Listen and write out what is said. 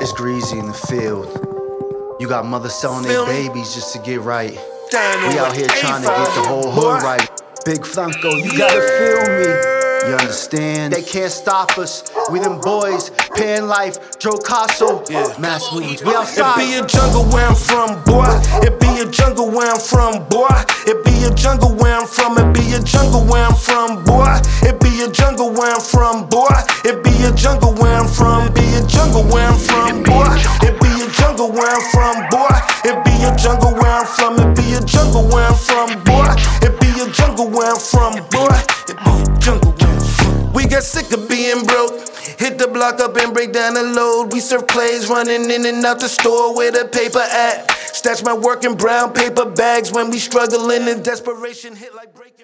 It's greasy in the field. You got mothers selling their babies just to get right. We out here trying to get the whole hood right. Big Franco, you gotta feel me. You understand? They can't stop us. We them boys, Pan Life, Joe Casso, mass movements. We outside. It be a jungle where I'm from, boy. It be a jungle where I'm from, boy. It be a jungle where I'm from. It be a jungle where I'm from, boy. It be a jungle where I'm from, boy. It be a jungle where I'm from. Be a jungle where I'm from, boy. It be a jungle where I'm from, boy. It be a jungle where I'm from. It be a jungle where I'm from, boy. It be a jungle where I'm from, boy. It be a jungle where I'm from. We got sick of being broke. Hit the block up and break down the load. We serve plays running in and out the store where the paper at. Stash my work in brown paper bags when we struggling in desperation. Hit like break.